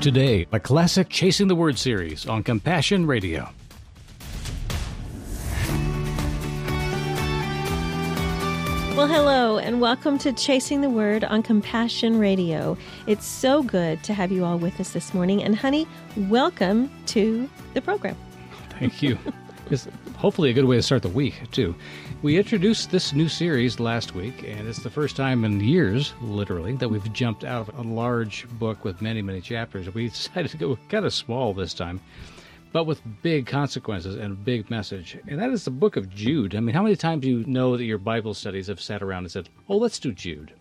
Today, a classic Chasing the Word series on Compassion Radio. Well, hello, and welcome to Chasing the Word on Compassion Radio. It's so good to have you all with us this morning. And honey, welcome to the program. Thank you. It's hopefully a good way to start the week, too. We introduced this new series last week, and it's the first time in years, literally, that we've jumped out of a large book with many, many chapters. We decided to go kind of small this time, but with big consequences and a big message. And that is the book of Jude. I mean, how many times do you know that your Bible studies have sat around and said, oh, let's do Jude?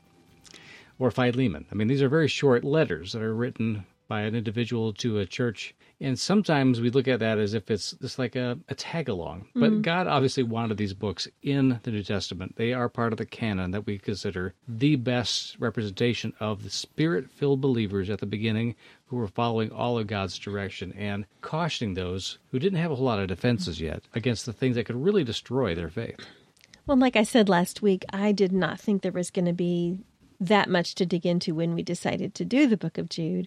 Or Philemon. I mean, these are very short letters that are written by an individual to a church. And sometimes we look at that as if it's just like a tag-along. But God obviously wanted these books in the New Testament. They are part of the canon that we consider the best representation of the Spirit-filled believers at the beginning who were following all of God's direction and cautioning those who didn't have a whole lot of defenses yet against the things that could really destroy their faith. Well, like I said last week, I did not think there was going to be that much to dig into when we decided to do the book of Jude.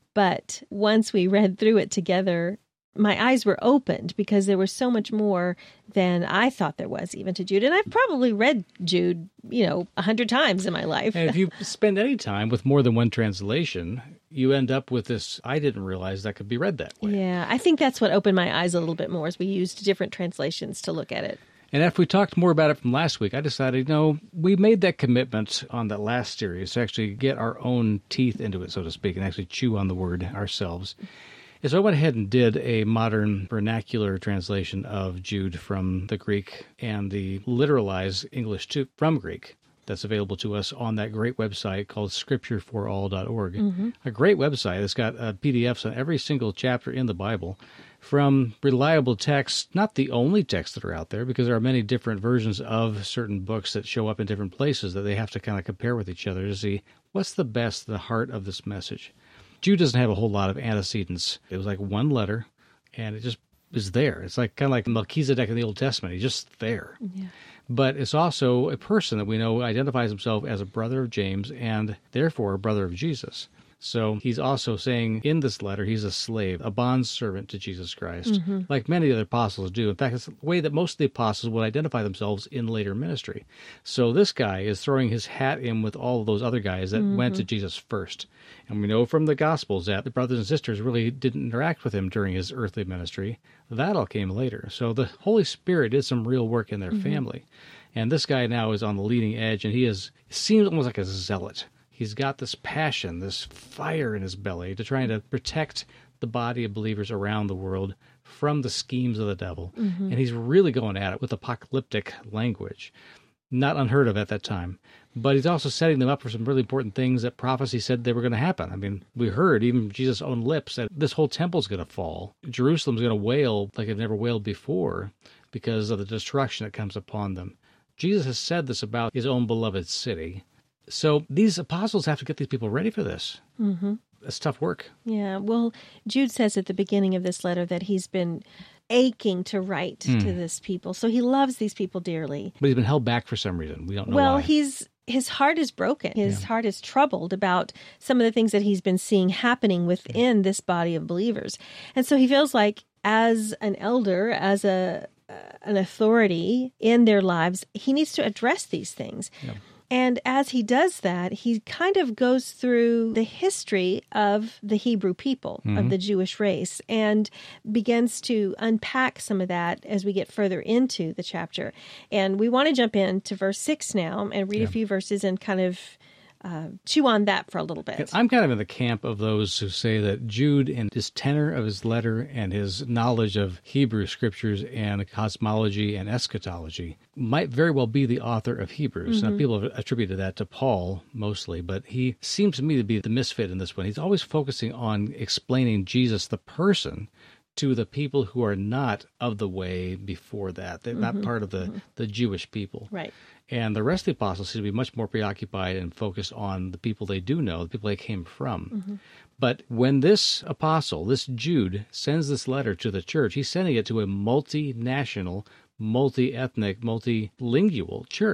But once we read through it together, my eyes were opened because there was so much more than I thought there was even to Jude. And I've probably read Jude, 100 times in my life. And if you spend any time with more than one translation, you end up with this, I didn't realize that could be read that way. Yeah, I think that's what opened my eyes a little bit more as we used different translations to look at it. And after we talked more about it from last week, I decided, we made that commitment on that last series to actually get our own teeth into it, so to speak, and actually chew on the word ourselves. And so I went ahead and did a modern vernacular translation of Jude from the Greek and the literalized English from Greek that's available to us on that great website called scriptureforall.org. Mm-hmm. A great website. It's got PDFs on every single chapter in the Bible, from reliable texts, not the only texts that are out there, because there are many different versions of certain books that show up in different places that they have to kind of compare with each other to see what's the best, the heart of this message. Jude doesn't have a whole lot of antecedents. It was like one letter, and it just is there. It's like kind of like Melchizedek in the Old Testament. He's just there. Yeah. But it's also a person that we know identifies himself as a brother of James and therefore a brother of Jesus. So he's also saying in this letter, he's a slave, a bondservant to Jesus Christ, like many other apostles do. In fact, it's the way that most of the apostles would identify themselves in later ministry. So this guy is throwing his hat in with all of those other guys that went to Jesus first. And we know from the Gospels that the brothers and sisters really didn't interact with him during his earthly ministry. That all came later. So the Holy Spirit did some real work in their family. And this guy now is on the leading edge, and he seems almost like a zealot. He's got this passion, this fire in his belly to trying to protect the body of believers around the world from the schemes of the devil. And he's really going at it with apocalyptic language, not unheard of at that time. But he's also setting them up for some really important things that prophecy said they were going to happen. I mean, we heard even from Jesus' own lips that this whole temple's going to fall. Jerusalem's going to wail like it never wailed before because of the destruction that comes upon them. Jesus has said this about his own beloved city. So these apostles have to get these people ready for this. It's tough work. Yeah, well, Jude says at the beginning of this letter that he's been aching to write to this people. So he loves these people dearly. But he's been held back for some reason. We don't know why. Well, his heart is broken. His heart is troubled about some of the things that he's been seeing happening within this body of believers. And so he feels like as an elder, as an authority in their lives, he needs to address these things. Yeah. And as he does that, he kind of goes through the history of the Hebrew people, of the Jewish race, and begins to unpack some of that as we get further into the chapter. And we want to jump into verse 6 now and read a few verses and kind of chew on that for a little bit. I'm kind of in the camp of those who say that Jude, in his tenor of his letter and his knowledge of Hebrew scriptures and cosmology and eschatology, might very well be the author of Hebrews. Now, people have attributed that to Paul mostly, but he seems to me to be the misfit in this one. He's always focusing on explaining Jesus, the person, to the people who are not of the way before that. They're not part of the Jewish people. Right. And the rest of the apostles seem to be much more preoccupied and focused on the people they do know, the people they came from. But when this apostle, this Jude, sends this letter to the church, he's sending it to a multinational, multi-ethnic, multilingual church.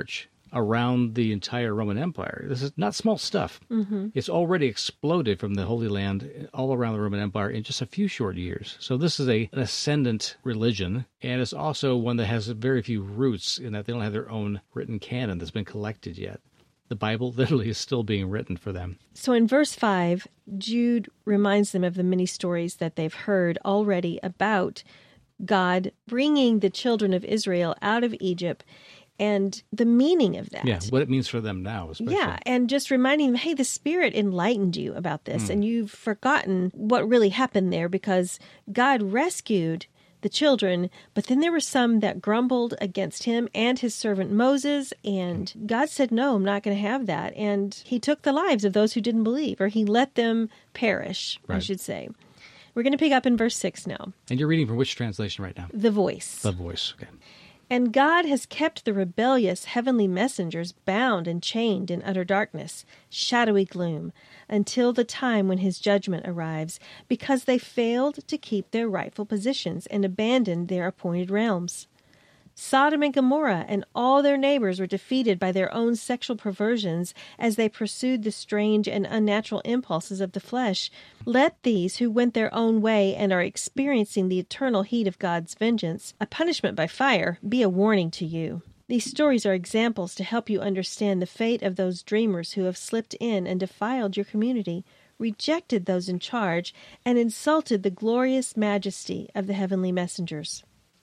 around the entire Roman Empire. This is not small stuff. It's already exploded from the Holy Land all around the Roman Empire in just a few short years. So this is an ascendant religion, and it's also one that has very few roots in that they don't have their own written canon that's been collected yet. The Bible literally is still being written for them. So in verse 5, Jude reminds them of the many stories that they've heard already about God bringing the children of Israel out of Egypt and the meaning of that. Yeah, what it means for them now, especially. Yeah, and just reminding them, hey, the Spirit enlightened you about this, and you've forgotten what really happened there because God rescued the children, but then there were some that grumbled against him and his servant Moses, and God said, no, I'm not going to have that. And he took the lives of those who didn't believe, or he let them perish, I should say. We're going to pick up in verse 6 now. And you're reading from which translation right now? The Voice. The Voice, okay. And God has kept the rebellious heavenly messengers bound and chained in utter darkness, shadowy gloom, until the time when his judgment arrives, because they failed to keep their rightful positions and abandoned their appointed realms. Sodom and Gomorrah and all their neighbors were defeated by their own sexual perversions as they pursued the strange and unnatural impulses of the flesh. Let these who went their own way and are experiencing the eternal heat of God's vengeance, a punishment by fire, be a warning to you. These stories are examples to help you understand the fate of those dreamers who have slipped in and defiled your community, rejected those in charge, and insulted the glorious majesty of the heavenly messengers.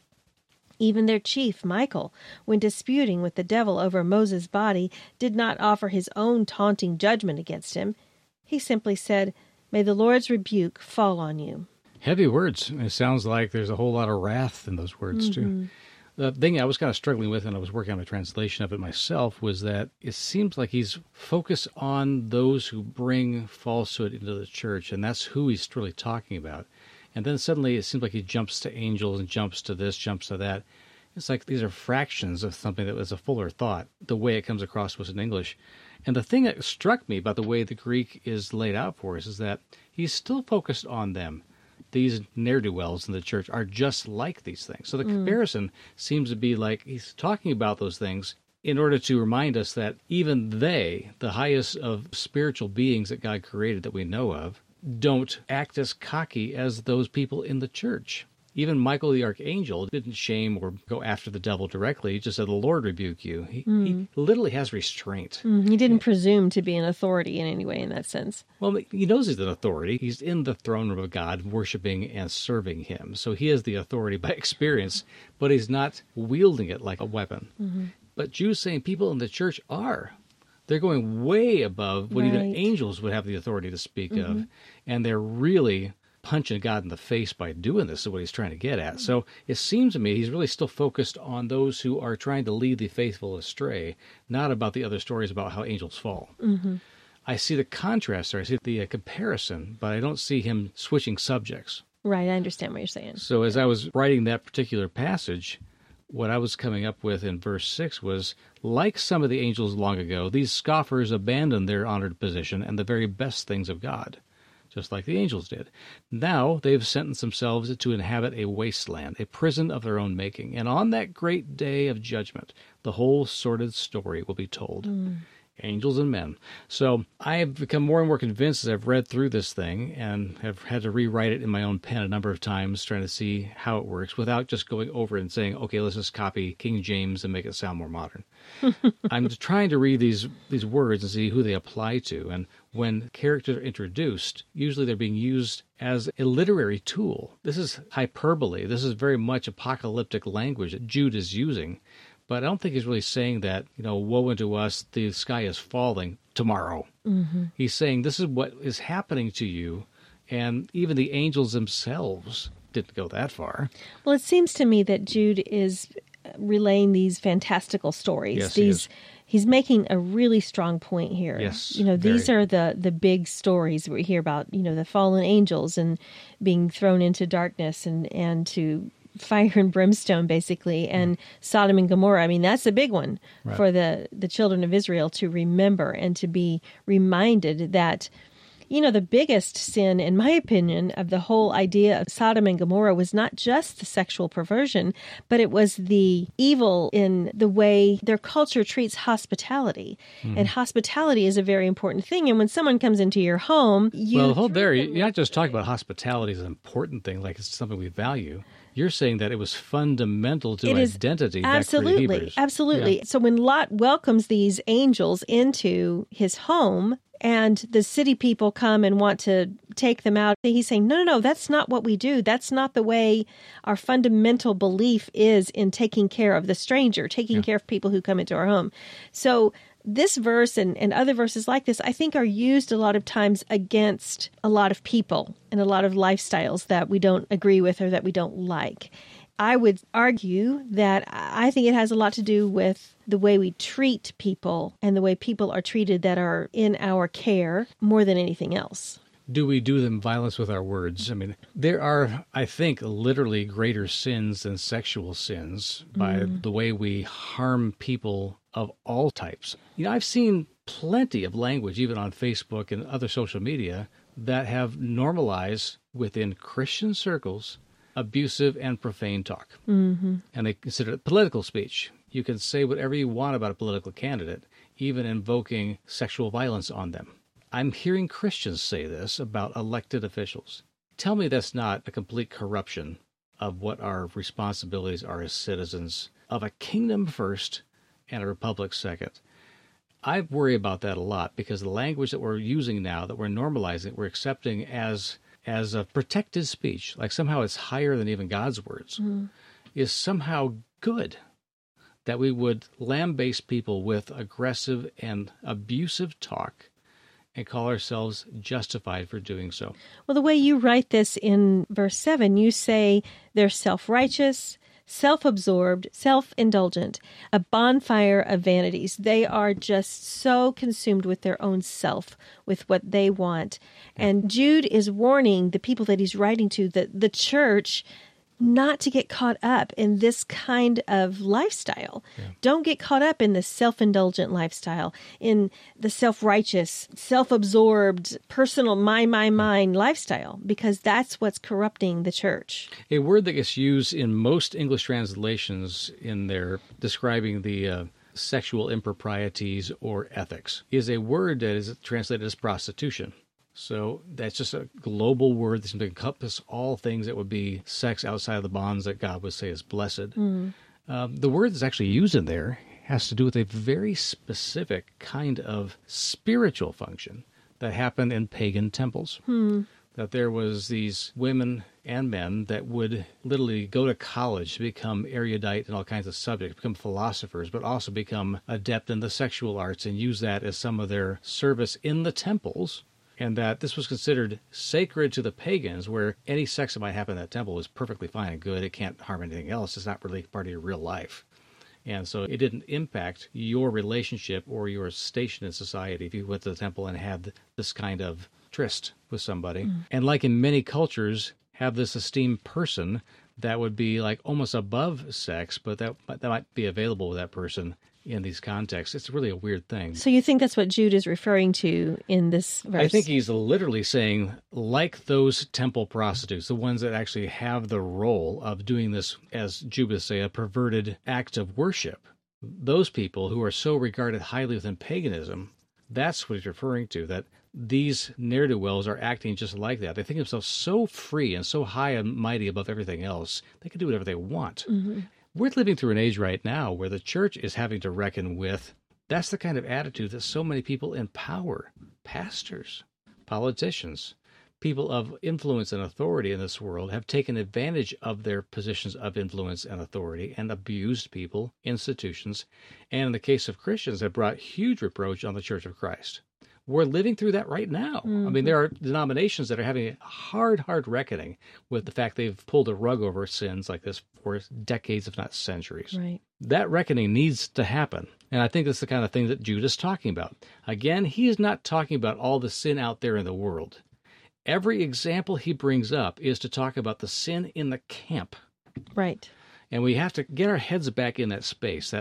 Even their chief, Michael, when disputing with the devil over Moses' body, did not offer his own taunting judgment against him. He simply said, "May the Lord's rebuke fall on you." Heavy words. It sounds like there's a whole lot of wrath in those words, too. The thing I was kind of struggling with, and I was working on a translation of it myself, was that it seems like he's focused on those who bring falsehood into the church, and that's who he's really talking about. And then suddenly it seems like he jumps to angels and jumps to this, jumps to that. It's like these are fractions of something that was a fuller thought, the way it comes across to us in English. And the thing that struck me about the way the Greek is laid out for us is that he's still focused on them. These ne'er-do-wells in the church are just like these things. So the comparison seems to be like he's talking about those things in order to remind us that even they, the highest of spiritual beings that God created that we know of, don't act as cocky as those people in the church. Even Michael the archangel didn't shame or go after the devil directly. He just said, "The Lord rebuke you." He literally has restraint. He didn't presume to be an authority in any way in that sense. Well, he knows he's an authority. He's in the throne room of God, worshiping and serving him. So he has the authority by experience, but he's not wielding it like a weapon. But Jude's saying people in the church are. They're going way above what even angels would have the authority to speak of. And they're really punching God in the face by doing this, is what he's trying to get at. So it seems to me he's really still focused on those who are trying to lead the faithful astray, not about the other stories about how angels fall. I see the contrast there. I see the comparison, but I don't see him switching subjects. Right, I understand what you're saying. So as I was writing that particular passage, what I was coming up with in verse 6 was, like some of the angels long ago, these scoffers abandoned their honored position and the very best things of God, just like the angels did. Now they've sentenced themselves to inhabit a wasteland, a prison of their own making. And on that great day of judgment, the whole sordid story will be told. Angels and men. So I have become more and more convinced as I've read through this thing and have had to rewrite it in my own pen a number of times, trying to see how it works without just going over it and saying, okay, let's just copy King James and make it sound more modern. I'm trying to read these words and see who they apply to. And when characters are introduced, usually they're being used as a literary tool. This is hyperbole. This is very much apocalyptic language that Jude is using. But I don't think he's really saying that, woe unto us, the sky is falling tomorrow. He's saying this is what is happening to you, and even the angels themselves didn't go that far. Well, it seems to me that Jude is relaying these fantastical stories. Yes, he's making a really strong point here. Yes, these are the big stories we hear about, the fallen angels and being thrown into darkness and to fire and brimstone, basically, and Sodom and Gomorrah. I mean, that's a big one for the children of Israel to remember and to be reminded that, The biggest sin, in my opinion, of the whole idea of Sodom and Gomorrah was not just the sexual perversion, but it was the evil in the way their culture treats hospitality. And hospitality is a very important thing. And when someone comes into your home, Well, hold there. You're not just talking about hospitality as an important thing, like it's something we value. You're saying that it was fundamental to identity. Absolutely. Back for the Hebrews. Absolutely. Yeah. So when Lot welcomes these angels into his home and the city people come and want to take them out, he's saying, no, that's not what we do. That's not the way our fundamental belief is in taking care of the stranger, taking care of people who come into our home. So this verse and other verses like this, I think, are used a lot of times against a lot of people and a lot of lifestyles that we don't agree with or that we don't like. I would argue that I think it has a lot to do with the way we treat people and the way people are treated that are in our care more than anything else. Do we do them violence with our words? I mean, there are, I think, literally greater sins than sexual sins by the way we harm people of all types. I've seen plenty of language, even on Facebook and other social media, that have normalized within Christian circles abusive and profane talk. And they consider it political speech. You can say whatever you want about a political candidate, even invoking sexual violence on them. I'm hearing Christians say this about elected officials. Tell me that's not a complete corruption of what our responsibilities are as citizens of a kingdom first and a republic second. I worry about that a lot because the language that we're using now, that we're normalizing, we're accepting as a protected speech, like somehow it's higher than even God's words, is somehow good. That we would lambaste people with aggressive and abusive talk and call ourselves justified for doing so. Well, the way you write this in verse 7, you say they're self-righteous, self-absorbed, self-indulgent, a bonfire of vanities. They are just so consumed with their own self, with what they want. And Jude is warning the people that he's writing to, the church, not to get caught up in this kind of lifestyle. Don't get caught up in the self-indulgent lifestyle, in the self-righteous, self-absorbed, personal, my lifestyle, because that's what's corrupting the church. A word that gets used in most English translations in their describing the sexual improprieties or ethics is a word that is translated as prostitution. So that's just a global word that seems to encompass all things that would be sex outside of the bonds that God would say is blessed. The word that's actually used in there has to do with a very specific kind of spiritual function that happened in pagan temples. That there was these women and men that would literally go to college to become erudite in all kinds of subjects, become philosophers, but also become adept in the sexual arts and use that as some of their service in the temples. And that this was considered sacred to the pagans, where any sex that might happen in that temple was perfectly fine and good. It can't harm anything else. It's not really part of your real life. And so it didn't impact your relationship or your station in society if you went to the temple and had this kind of tryst with somebody. And like in many cultures, have this esteemed person that would be like almost above sex, but that might be available with that person in these contexts. It's really a weird thing. So you think that's what Jude is referring to in this verse? I think he's literally saying, like those temple prostitutes, the ones that actually have the role of doing this, as Jude would say, a perverted act of worship, those people who are so regarded highly within paganism, that's what he's referring to, that these ne'er-do-wells are acting just like that. They think themselves so free and so high and mighty above everything else, they can do whatever they want. We're living through an age right now where the church is having to reckon with, that's the kind of attitude that so many people in power, pastors, politicians, people of influence and authority in this world have taken advantage of their positions of influence and authority and abused people, institutions, and in the case of Christians have brought huge reproach on the Church of Christ. We're living through that right now. I mean, there are denominations that are having a hard reckoning with the fact they've pulled a rug over sins like this for decades, if not centuries. Right. That reckoning needs to happen. And I think that's the kind of thing that Jude is talking about. Again, he is not talking about all the sin out there in the world. Every example he brings up is to talk about the sin in the camp. Right. And we have to get our heads back in that space, that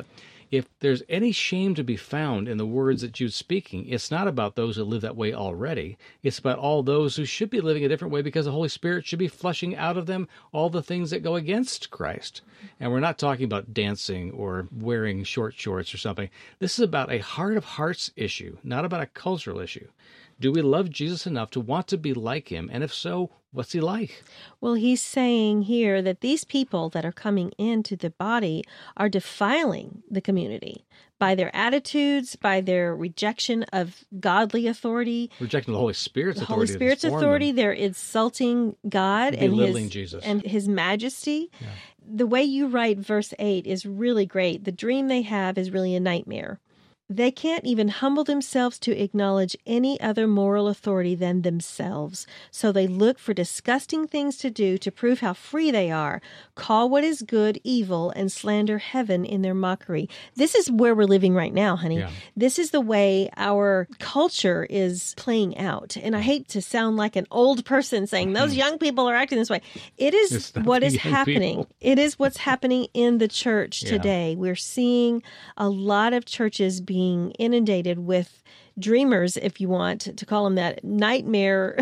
If there's any shame to be found in the words that Jude's speaking, it's not about those who live that way already. It's about all those who should be living a different way because the Holy Spirit should be flushing out of them all the things that go against Christ. And we're not talking about dancing or wearing short shorts or something. This is about a heart of hearts issue, not about a cultural issue. Do we love Jesus enough to want to be like him? And if so, what's he like? Well, he's saying here that these people that are coming into the body are defiling the community by their attitudes, by their rejection of godly authority. Rejecting the Holy Spirit's authority. The Holy Spirit's authority. They're insulting God belittling Jesus. And his majesty. Yeah. The way you write verse 8 is really great. The dream they have is really a nightmare. They can't even humble themselves to acknowledge any other moral authority than themselves. So they look for disgusting things to do to prove how free they are, call what is good evil, and slander heaven in their mockery. This is where we're living right now, honey. Yeah. This is the way our culture is playing out. And I hate to sound like an old person saying those young people are acting this way. It is what is happening. People. It is what's happening in the church today. We're seeing a lot of churches being inundated with dreamers, if you want to call them that, nightmare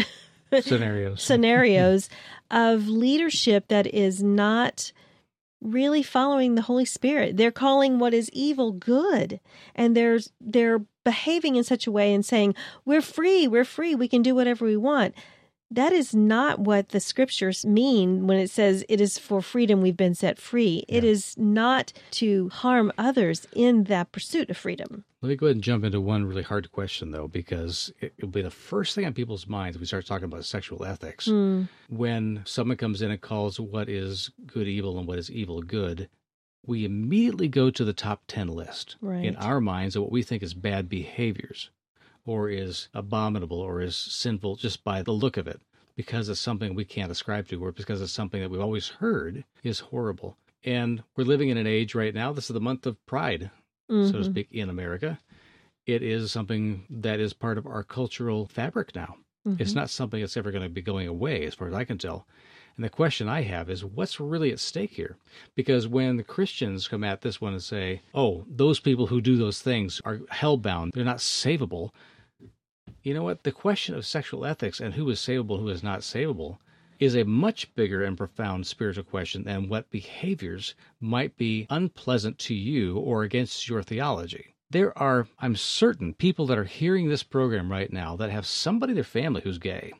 scenarios of leadership that is not really following the Holy Spirit. They're calling what is evil good, and they're behaving in such a way and saying, we're free, we can do whatever we want. That is not what the scriptures mean when it says it is for freedom we've been set free. Yeah. It is not to harm others in that pursuit of freedom. Let me go ahead and jump into one really hard question, though, because it'll be the first thing on people's minds when we start talking about sexual ethics. When someone comes in and calls what is good evil and what is evil good, we immediately go to the top 10 list in our minds of what we think is bad behaviors, or is abominable, or is sinful just by the look of it, because it's something we can't ascribe to, or because it's something that we've always heard is horrible. And we're living in an age right now, this is the month of Pride, so to speak, in America. It is something that is part of our cultural fabric now. It's not something that's ever going to be going away, as far as I can tell. And the question I have is, what's really at stake here? Because when the Christians come at this one and say, oh, those people who do those things are hellbound, they're not savable. You know what? The question of sexual ethics and who is savable, who is not savable, is a much bigger and profound spiritual question than what behaviors might be unpleasant to you or against your theology. There are, I'm certain, people that are hearing this program right now that have somebody in their family who's gay,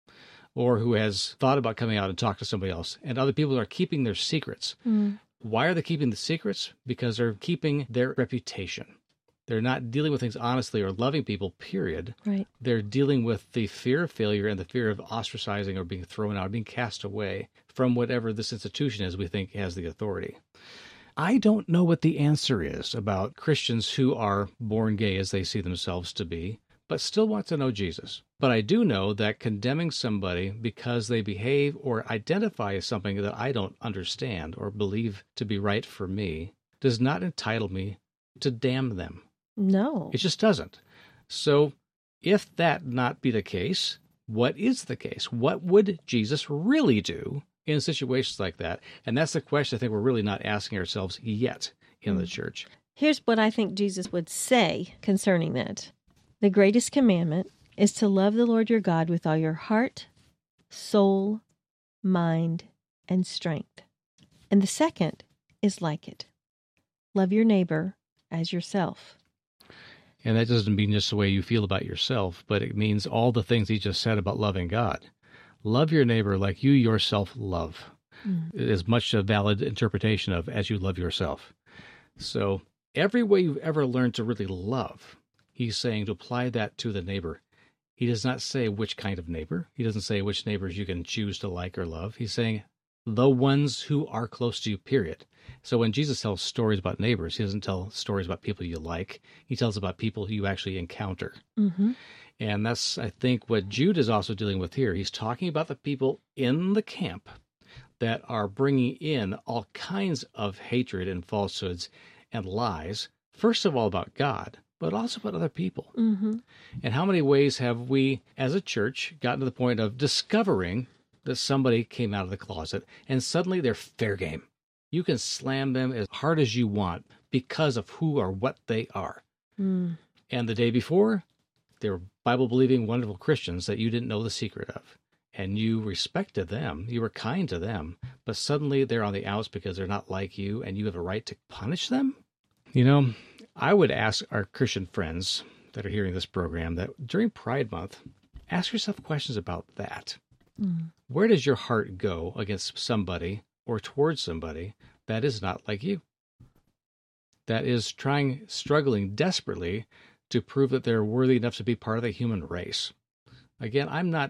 or who has thought about coming out and talk to somebody else, and other people are keeping their secrets. Why are they keeping the secrets? Because they're keeping their reputation. They're not dealing with things honestly or loving people, period. Right. They're dealing with the fear of failure and the fear of ostracizing or being thrown out, being cast away from whatever this institution is we think has the authority. I don't know what the answer is about Christians who are born gay as they see themselves to be, but still want to know Jesus. But I do know that condemning somebody because they behave or identify as something that I don't understand or believe to be right for me does not entitle me to damn them. No. It just doesn't. So if that not be the case, what is the case? What would Jesus really do in situations like that? And that's the question I think we're really not asking ourselves yet in the church. Here's what I think Jesus would say concerning that. The greatest commandment is to love the Lord your God with all your heart, soul, mind, and strength. And the second is like it. Love your neighbor as yourself. And that doesn't mean just the way you feel about yourself, but it means all the things he just said about loving God. Love your neighbor like you yourself love. It is much a valid interpretation of as you love yourself. So every way you've ever learned to really love, he's saying to apply that to the neighbor. He does not say which kind of neighbor. He doesn't say which neighbors you can choose to like or love. He's saying the ones who are close to you, period. So when Jesus tells stories about neighbors, he doesn't tell stories about people you like. He tells about people who you actually encounter. And that's, I think, what Jude is also dealing with here. He's talking about the people in the camp that are bringing in all kinds of hatred and falsehoods and lies, first of all about God, but also about other people. And how many ways have we, as a church, gotten to the point of discovering that somebody came out of the closet and suddenly they're fair game? You can slam them as hard as you want because of who or what they are. And the day before, they were Bible-believing, wonderful Christians that you didn't know the secret of. And you respected them, you were kind to them, but suddenly they're on the outs because they're not like you, and you have a right to punish them? You know, I would ask our Christian friends that are hearing this program that during Pride Month, ask yourself questions about that. Where does your heart go against somebody or towards somebody that is not like you? That is struggling desperately to prove that they're worthy enough to be part of the human race. Again, I'm not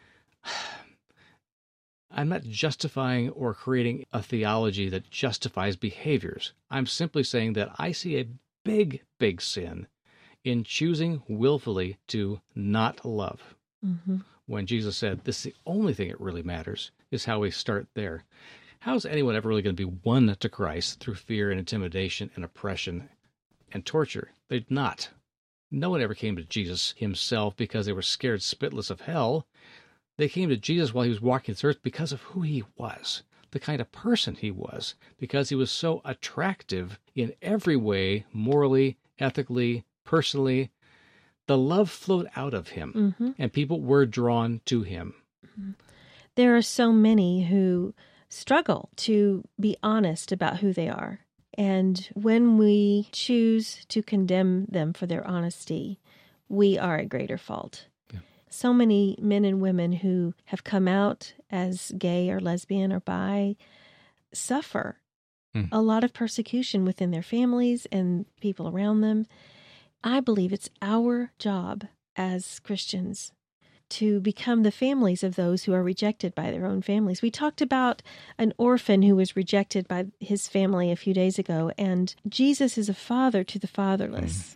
justifying or creating a theology that justifies behaviors. I'm simply saying that I see a big, big sin in choosing willfully to not love. When Jesus said, this is the only thing that really matters, is how we start there. How is anyone ever really going to be won to Christ through fear and intimidation and oppression and torture? They're not. No one ever came to Jesus himself because they were scared spitless of hell. They came to Jesus while he was walking this earth because of who he was, the kind of person he was, because he was so attractive in every way, morally, ethically, personally. The love flowed out of him, and people were drawn to him. There are so many who struggle to be honest about who they are. And when we choose to condemn them for their honesty, we are at greater fault. Yeah. So many men and women who have come out as gay or lesbian or bi suffer a lot of persecution within their families and people around them. I believe it's our job as Christians to become the families of those who are rejected by their own families. We talked about an orphan who was rejected by his family a few days ago, and Jesus is a father to the fatherless.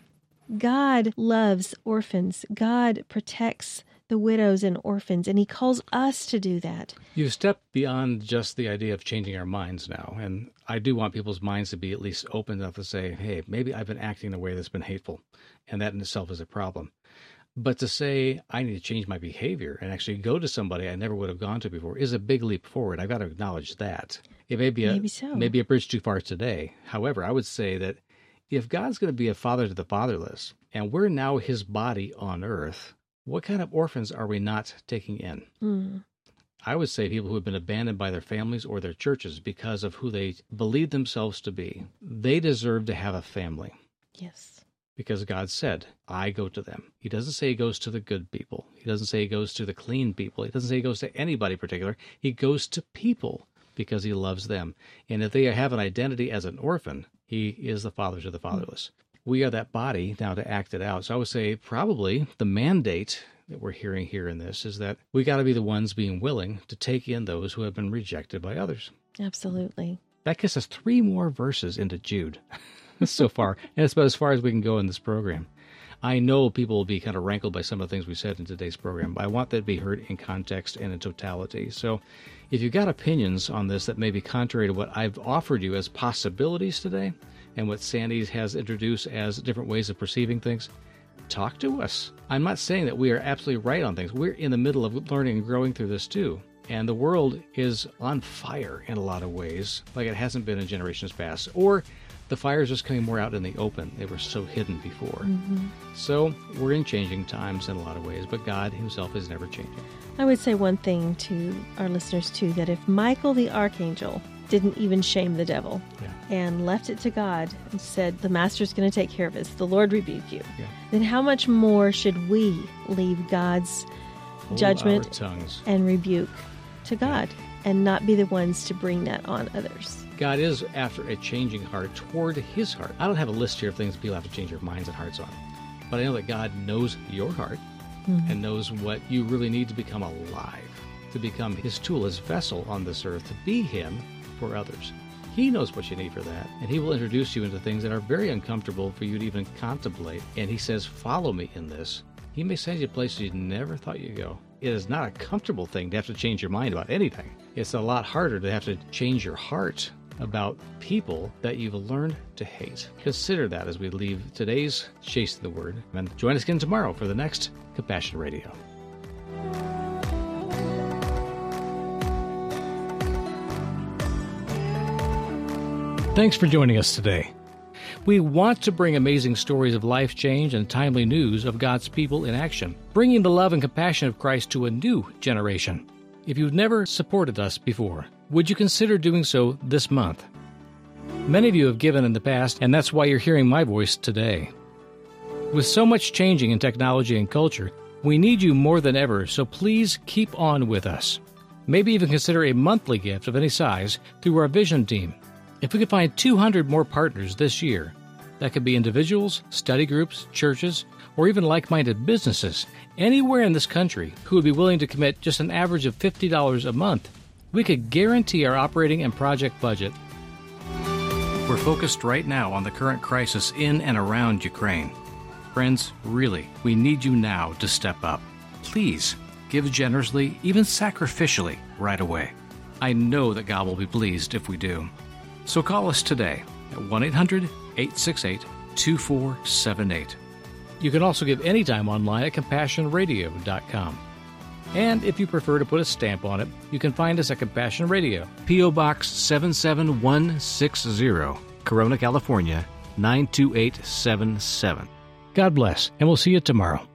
God loves orphans. God protects the widows and orphans, and he calls us to do that. You've stepped beyond just the idea of changing our minds now, and I do want people's minds to be at least open enough to say, hey, maybe I've been acting in a way that's been hateful, and that in itself is a problem. But to say, I need to change my behavior and actually go to somebody I never would have gone to before is a big leap forward. I've got to acknowledge that. It may be maybe a bridge too far today. However, I would say that if God's going to be a father to the fatherless, and we're now his body on earth, what kind of orphans are we not taking in? I would say people who have been abandoned by their families or their churches because of who they believe themselves to be. They deserve to have a family. Yes. Because God said, I go to them. He doesn't say he goes to the good people. He doesn't say he goes to the clean people. He doesn't say he goes to anybody particular. He goes to people because he loves them. And if they have an identity as an orphan, he is the father to the fatherless. We are that body now to act it out. So I would say probably the mandate that we're hearing here in this is that we got to be the ones being willing to take in those who have been rejected by others. Absolutely. That gets us 3 more verses into Jude so far. And it's about as far as we can go in this program. I know people will be kind of rankled by some of the things we said in today's program, but I want that to be heard in context and in totality. So if you've got opinions on this that may be contrary to what I've offered you as possibilities today and what Sandy has introduced as different ways of perceiving things, talk to us. I'm not saying that we are absolutely right on things. We're in the middle of learning and growing through this too. And the world is on fire in a lot of ways, like it hasn't been in generations past. Or the fire is just coming more out in the open. They were so hidden before. So we're in changing times in a lot of ways, but God himself is never changing. I would say one thing to our listeners, too, that if Michael the archangel didn't even shame the devil and left it to God and said, the master's going to take care of this, the Lord rebuke you, then how much more should we leave God's judgment and rebuke to God and not be the ones to bring that on others? God is after a changing heart toward his heart. I don't have a list here of things people have to change their minds and hearts on, but I know that God knows your heart and knows what you really need to become alive, to become his tool, his vessel on this earth, to be him for others. He knows what you need for that, and he will introduce you into things that are very uncomfortable for you to even contemplate. And he says, follow me in this. He may send you places you never thought you'd go. It is not a comfortable thing to have to change your mind about anything. It's a lot harder to have to change your heart about people that you've learned to hate. Consider that as we leave today's Chasing the Word. And join us again tomorrow for the next Compassion Radio. Thanks for joining us today. We want to bring amazing stories of life change and timely news of God's people in action, bringing the love and compassion of Christ to a new generation. If you've never supported us before, would you consider doing so this month? Many of you have given in the past, and that's why you're hearing my voice today. With so much changing in technology and culture, we need you more than ever, so please keep on with us. Maybe even consider a monthly gift of any size through our Vision team. If we could find 200 more partners this year, that could be individuals, study groups, churches, or even like-minded businesses anywhere in this country who would be willing to commit just an average of $50 a month, we could guarantee our operating and project budget. We're focused right now on the current crisis in and around Ukraine. Friends, really, we need you now to step up. Please, give generously, even sacrificially, right away. I know that God will be pleased if we do. So call us today at 1-800-868-2478. You can also give anytime online at CompassionRadio.com. And if you prefer to put a stamp on it, you can find us at Compassion Radio, P.O. Box 77160, Corona, California, 92877. God bless, and we'll see you tomorrow.